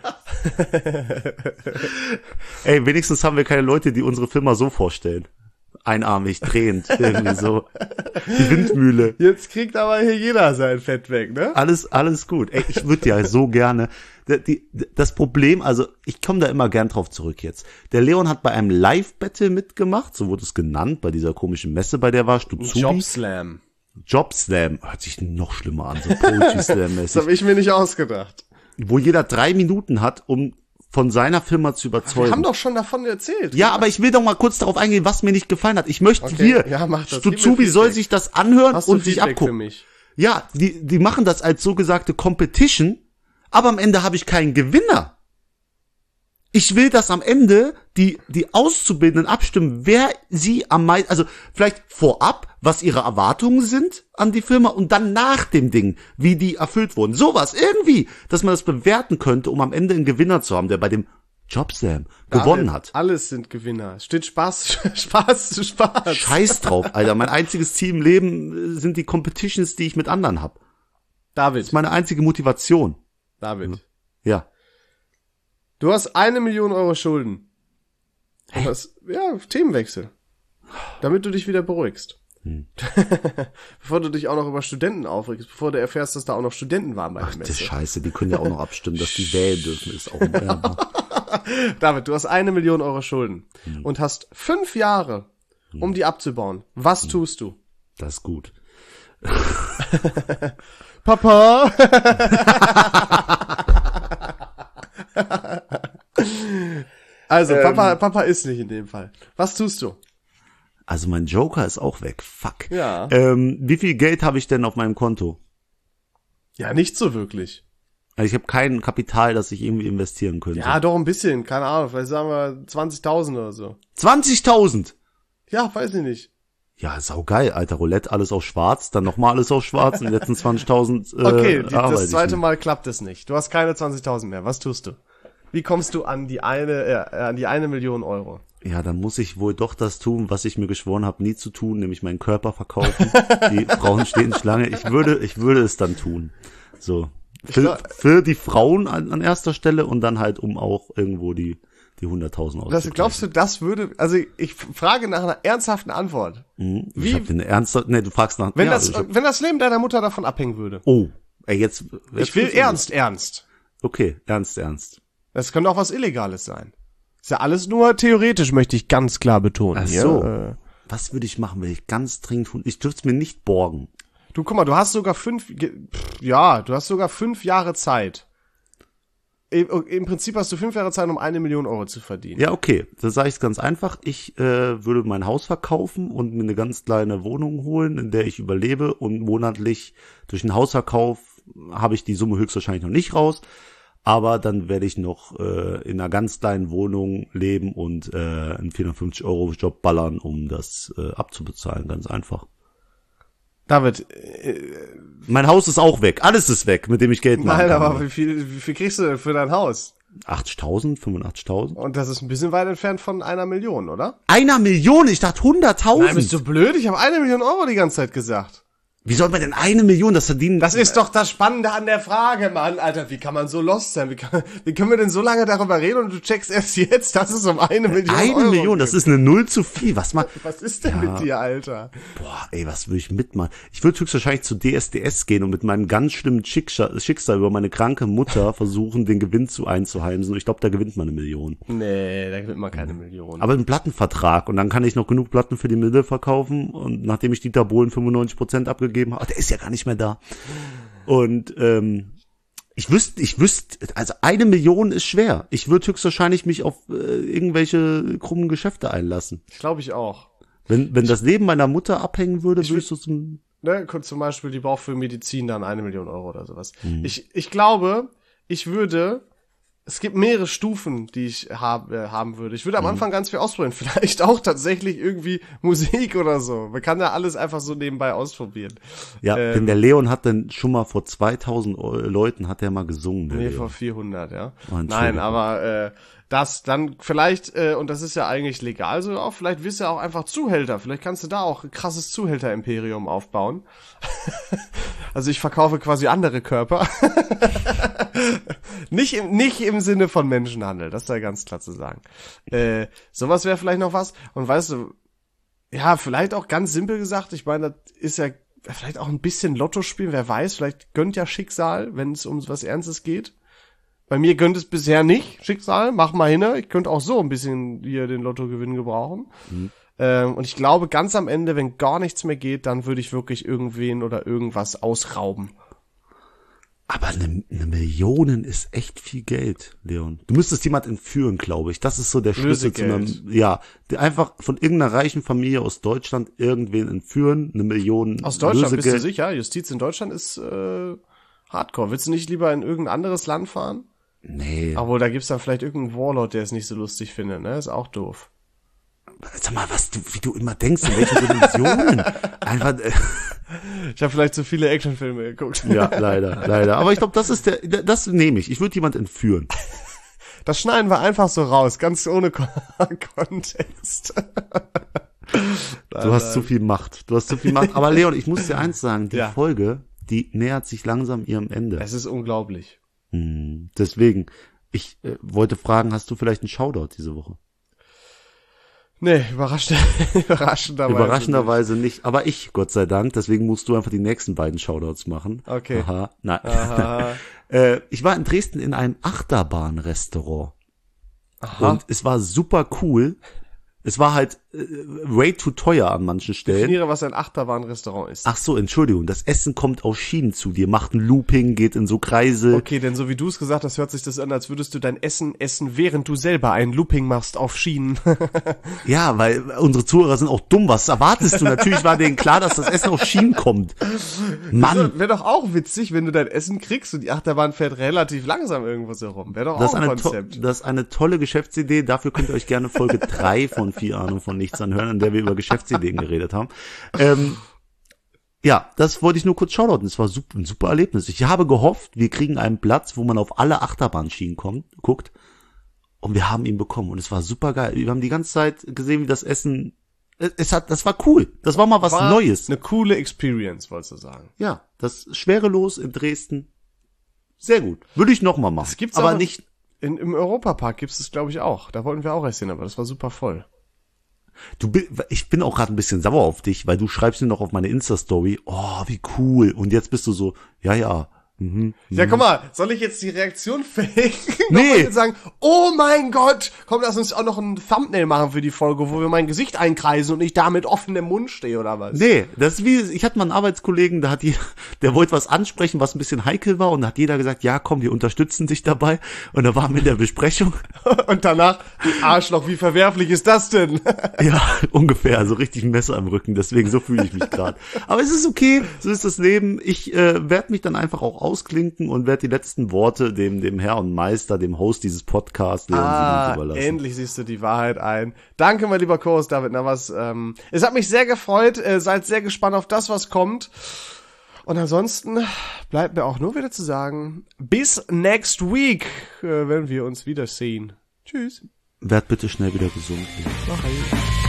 Ey, wenigstens haben wir keine Leute, die unsere Firma so vorstellen. Einarmig, drehend, irgendwie so. Die Windmühle. Jetzt kriegt aber hier jeder sein Fett weg, ne? Alles, alles gut. Ey, ich würde ja so gerne. Die, die, das Problem, also ich komme da immer gern drauf zurück jetzt. Der Leon hat bei einem Live-Battle mitgemacht, so wurde es genannt, bei dieser komischen Messe, bei der warst du zu. Jobslam. Jobslam. Hört sich noch schlimmer an, so Poetry Slam-mäßig. Das habe ich mir nicht ausgedacht. Wo jeder drei Minuten hat, um von seiner Firma zu überzeugen. Wir haben doch schon davon erzählt. Ja, aber ich will doch mal kurz darauf eingehen, was mir nicht gefallen hat. Ich möchte okay. hier, ja, mach das. Stuzubi soll sich das anhören Hast und du sich Feedback abgucken. Für mich? Ja, die, die machen das als so gesagte Competition, aber am Ende habe ich keinen Gewinner. Ich will, dass am Ende die, die Auszubildenden abstimmen, wer sie am meisten, also vielleicht vorab, was ihre Erwartungen sind an die Firma und dann nach dem Ding, wie die erfüllt wurden. Sowas, irgendwie, dass man das bewerten könnte, um am Ende einen Gewinner zu haben, der bei dem Jobslam gewonnen hat. Alles sind Gewinner. Es steht Spaß, Spaß zu Spaß. Scheiß drauf, Alter. Mein einziges Ziel im Leben sind die Competitions, die ich mit anderen habe. David. Das ist meine einzige Motivation. David. Ja. Du hast eine Million Euro Schulden. Hä? Das, ja, Themenwechsel. Damit du dich wieder beruhigst. Hm. Bevor du dich auch noch über Studenten aufregst, bevor du erfährst, dass da auch noch Studenten waren bei Ach, der das Messe. Scheiße, die können ja auch noch abstimmen, dass die wählen dürfen, ist auch ja. David, du hast eine Million Euro Schulden Hm. und hast fünf Jahre, um die abzubauen. Was hm. tust du? Das ist gut. Papa! Also, ähm, Papa, Papa ist nicht in dem Fall. Was tust du? Also mein Joker ist auch weg. Fuck. Ja. Ähm, wie viel Geld habe ich denn auf meinem Konto? Ja, nicht so wirklich. Also ich habe kein Kapital, das ich irgendwie investieren könnte. Ja, doch ein bisschen. Keine Ahnung. Vielleicht sagen wir zwanzigtausend oder so. zwanzigtausend? Ja, weiß ich nicht. Ja, saugeil, Alter. Roulette, alles auf schwarz, dann nochmal alles auf schwarz und die letzten zwanzigtausend äh, Okay, die, arbeite das zweite ich Mal klappt es nicht. Du hast keine zwanzigtausend mehr. Was tust du? Wie kommst du an die eine, äh, an die eine Million Euro? Ja, dann muss ich wohl doch das tun, was ich mir geschworen habe, nie zu tun, nämlich meinen Körper verkaufen. Die Frauen stehen Schlange. Ich würde, ich würde es dann tun. So. Für, glaub, für die Frauen an, an erster Stelle und dann halt, um auch irgendwo die, die hunderttausend auszugleichen. Glaubst du, das würde, also ich frage nach einer ernsthaften Antwort. Mhm. Wie? Ich hab eine ernste, nee, du fragst nach, wenn ja, das, hab, wenn das Leben deiner Mutter davon abhängen würde. Oh, ey, jetzt, jetzt ich will ernst, ernst. Okay, ernst, ernst. Das könnte auch was Illegales sein. Ist ja alles nur theoretisch, möchte ich ganz klar betonen. Ach so. Ja, äh. Was würde ich machen, wenn ich ganz dringend tun? Ich dürfte es mir nicht borgen. Du, guck mal, du hast sogar fünf, ja, du hast sogar fünf Jahre Zeit. Im, im Prinzip hast du fünf Jahre Zeit, um eine Million Euro zu verdienen. Ja, okay. Da sage ich ganz einfach. Ich äh, würde mein Haus verkaufen und mir eine ganz kleine Wohnung holen, in der ich überlebe und monatlich durch den Hausverkauf habe ich die Summe höchstwahrscheinlich noch nicht raus. Aber dann werde ich noch äh, in einer ganz kleinen Wohnung leben und äh, einen vierhundertfünfzig Euro Job ballern, um das äh, abzubezahlen. Ganz einfach. David, äh, mein Haus ist auch weg. Alles ist weg, mit dem ich Geld machen Nein, kann. aber wie viel, wie viel kriegst du denn für dein Haus? achtzigtausend, fünfundachtzigtausend. Und das ist ein bisschen weit entfernt von einer Million, oder? Einer Million? Ich dachte hunderttausend. Nein, bist du blöd? Ich habe eine Million Euro die ganze Zeit gesagt. Wie soll man denn eine Million das verdienen? Das ist doch das Spannende an der Frage, Mann. Alter, wie kann man so lost sein? Wie, kann, wie können wir denn so lange darüber reden und du checkst erst jetzt, dass es um eine Million eine Euro Eine Million, gibt. Das ist eine Null zu viel. Was mal? Was ist denn ja. mit dir, Alter? Boah, ey, was würde ich mitmachen? Ich würde höchstwahrscheinlich zu D S D S gehen und mit meinem ganz schlimmen Schicksal, Schicksal über meine kranke Mutter versuchen, den Gewinn zu einzuheimsen. Ich glaube, da gewinnt man eine Million. Nee, da gewinnt man keine Million. Aber einen Plattenvertrag und dann kann ich noch genug Platten für die Mille verkaufen und nachdem ich Dieter Bohlen fünfundneunzig Prozent abgegeben habe, der ist ja gar nicht mehr da. Und ähm, ich wüsste, ich wüsste, also eine Million ist schwer. Ich würde höchstwahrscheinlich mich auf äh, irgendwelche krummen Geschäfte einlassen. Ich glaube ich auch. Wenn wenn das Leben meiner Mutter abhängen würde, würde ich so zum ne, zum Beispiel, die braucht für Medizin dann eine Million Euro oder sowas. Mhm. Ich ich glaube, ich würde Es gibt mehrere Stufen, die ich hab, äh, haben würde. Ich würde am Anfang ganz viel ausprobieren. Vielleicht auch tatsächlich irgendwie Musik oder so. Man kann ja alles einfach so nebenbei ausprobieren. Ja, ähm, denn der Leon hat dann schon mal vor zweitausend Leuten hat er mal gesungen. Nee, Leon. vor vierhundert, ja. Oh, Nein, aber äh, das dann vielleicht, äh, und das ist ja eigentlich legal so auch, vielleicht wirst du ja auch einfach Zuhälter. Vielleicht kannst du da auch ein krasses Zuhälter-Imperium aufbauen. Also ich verkaufe quasi andere Körper. nicht, im, nicht im Sinne von Menschenhandel, das sei ganz klar zu sagen. Äh, sowas wäre vielleicht noch was. Und weißt du, ja, vielleicht auch ganz simpel gesagt, ich meine, das ist ja vielleicht auch ein bisschen Lotto spielen, wer weiß, vielleicht gönnt ja Schicksal, wenn es um was Ernstes geht. Bei mir gönnt es bisher nicht, Schicksal, mach mal hin, ich könnte auch so ein bisschen hier den Lottogewinn gebrauchen. Mhm. Ähm, und ich glaube, ganz am Ende, wenn gar nichts mehr geht, dann würde ich wirklich irgendwen oder irgendwas ausrauben. Aber eine, eine Million ist echt viel Geld, Leon. Du müsstest jemand entführen, glaube ich. Das ist so der Schlüssel zu einem, ja, einfach von irgendeiner reichen Familie aus Deutschland irgendwen entführen, eine Million. Aus Deutschland, Lösegeld. Bist du sicher? Justiz in Deutschland ist äh, Hardcore. Willst du nicht lieber in irgendein anderes Land fahren? Nee. Obwohl, da gibt's dann vielleicht irgendeinen Warlord, der es nicht so lustig findet, ne? Ist auch doof. Sag mal, was du, wie du immer denkst, in welchen Dimensionen. Einfach. Äh, ich habe vielleicht zu viele Actionfilme geguckt. Ja, leider, leider. Aber ich glaube, das ist der, das nehme ich. Ich würde jemand entführen. Das schneiden wir einfach so raus, ganz ohne Kon- Kontext. Du hast zu viel Macht. Du hast zu viel Macht. Aber Leon, ich muss dir eins sagen, die ja. Folge, die nähert sich langsam ihrem Ende. Es ist unglaublich. Hm, deswegen, ich äh, wollte fragen, hast du vielleicht einen Shoutout diese Woche? Nee, überraschend, überraschenderweise. Überraschenderweise nicht. nicht. Aber ich, Gott sei Dank. Deswegen musst du einfach die nächsten beiden Shoutouts machen. Okay. Aha, nein. Aha. äh, ich war in Dresden in einem Achterbahnrestaurant. Aha. Und es war super cool. Es war halt äh, way too teuer an manchen Stellen. Definiere, was ein Achterbahnrestaurant ist. Ach so, Entschuldigung. Das Essen kommt auf Schienen zu dir, macht ein Looping, geht in so Kreise. Okay, denn so wie du es gesagt hast, hört sich das an, als würdest du dein Essen essen, während du selber ein Looping machst auf Schienen. Ja, weil unsere Zuhörer sind auch dumm. Was erwartest du? Natürlich war denen klar, dass das Essen auf Schienen kommt. Mann. Wäre doch auch witzig, wenn du dein Essen kriegst und die Achterbahn fährt relativ langsam irgendwo so rum. Wäre doch Das auch ist, ein eine Konzept. to- das ist eine tolle Geschäftsidee. Dafür könnt ihr euch gerne Folge drei von Vier Ahnung von Nichts anhören, in der wir über Geschäftsideen geredet haben. Ähm, ja, das wollte ich nur kurz shoutouten. Es war super, ein super Erlebnis. Ich habe gehofft, wir kriegen einen Platz, wo man auf alle Achterbahnschienen kommt, guckt. Und wir haben ihn bekommen. Und es war super geil. Wir haben die ganze Zeit gesehen, wie das Essen, es, es hat, das war cool. Das war mal was War Neues. Eine coole Experience, wolltest du sagen. Ja, das schwerelos in Dresden. Sehr gut. Würde ich noch mal machen. Das gibt's aber aber nicht. In, Im Europapark gibt's es, glaube ich, auch. Da wollten wir auch erst hin, aber das war super voll. Du, ich bin auch gerade ein bisschen sauer auf dich, weil du schreibst mir noch auf meine Insta-Story, oh, wie cool. Und jetzt bist du so, ja, ja. Mhm, Ja, mhm. guck mal, soll ich jetzt die Reaktion faken? Nee. Und sagen, oh mein Gott, komm, lass uns auch noch ein Thumbnail machen für die Folge, wo wir mein Gesicht einkreisen und ich da mit offenem Mund stehe, oder was? Nee, das ist wie, ich hatte mal einen Arbeitskollegen, da hat die, der wollte was ansprechen, was ein bisschen heikel war, und da hat jeder gesagt, ja, komm, wir unterstützen dich dabei. Und da waren wir in der Besprechung. Und danach, du Arschloch, wie verwerflich ist das denn? Ja, ungefähr, so richtig ein Messer im Rücken, deswegen so fühle ich mich gerade. Aber es ist okay, so ist das Leben. Ich äh, werde mich dann einfach auch ausklinken und werde die letzten Worte dem dem Herr und Meister, dem Host dieses Podcasts, Leon Ah, Siemens, überlassen. endlich siehst du die Wahrheit ein. Danke, mein lieber Co-Host David Navas. Ähm, es hat mich sehr gefreut. Äh, seid sehr gespannt auf das, was kommt. Und ansonsten bleibt mir auch nur wieder zu sagen, bis next week, äh, wenn wir uns wiedersehen. Tschüss. Werd bitte schnell wieder gesund. Bye.